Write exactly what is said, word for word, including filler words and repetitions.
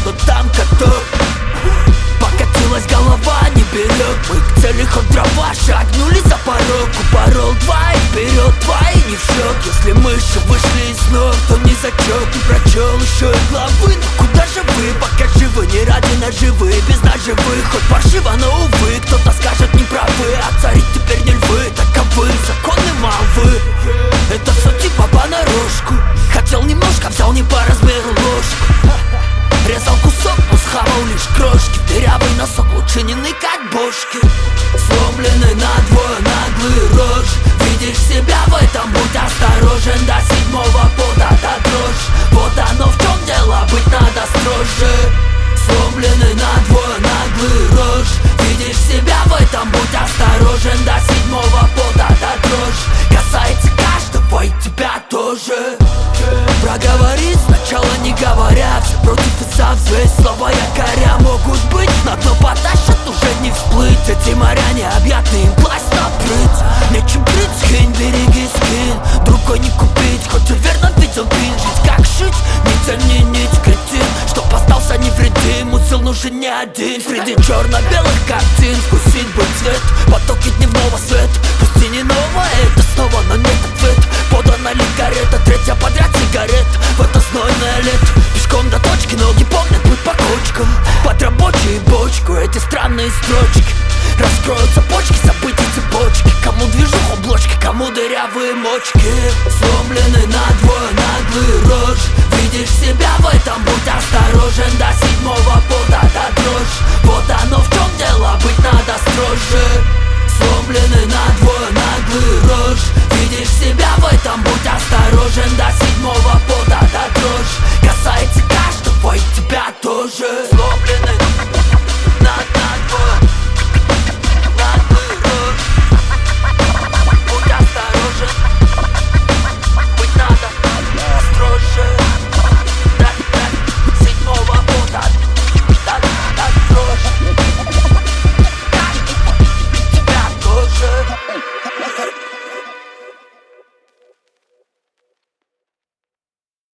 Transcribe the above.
но там каток. Покатилась голова, не берет. Мы к цели хоть дрова, шагнули за порог. Упорол два и вперед, два и не в счет. Если мыши вышли из ног, то не зачет. Не прочел еще и главы, ну куда же вы? Пока живы, не ради наживы, без наживы. Хоть паршиво, но увы, кто-то скажет не правы. А царить теперь не львы, таковы законы молвы. Это все типа понарошку. Хотел немножко, взял не по размеру ложку. Резал кусок, но схавал лишь крошки. В дырявый носок лучше не ныкать бошки. Сломленный надвое наглый рожь. Видишь себя в этом, будь осторожен. До седьмого пота до дрожь. Вот оно в чем дело, быть надо строже. Сломленный надвое наглый рожь. Видишь себя в этом, будь осторожен. До седьмого пота до дрожь. Касается каждого и тебя тоже. Проговорить сначала не говоря. Все против и за взвесь, слова якоря могут быть, на дно потащат, уже не всплыть. Эти моря необъятные, им пласть напрыть. Нечем крыть, скинь, береги, скинь. Другой не купить, хоть и верно видел пин. Жить как жить, не тяни нить, кретин. Чтоб остался невредим, узел нужен не один. Среди черно-белых картин вкусить бы цвет. Потоки дневного света, пусть и не новое, это снова, но нет ответ. Подана ли карета, третья подряд сигарет. В это знойное лето, пешком до точки, ноги помнят путь по кочкам. Под рабочую бочку эти странные строчки. Раскроются почки, событий цепочки. Кому движуху блочки, кому дырявые мочки. Сломленный надвое наглый рожь. Видишь себя в этом, будь осторожен. До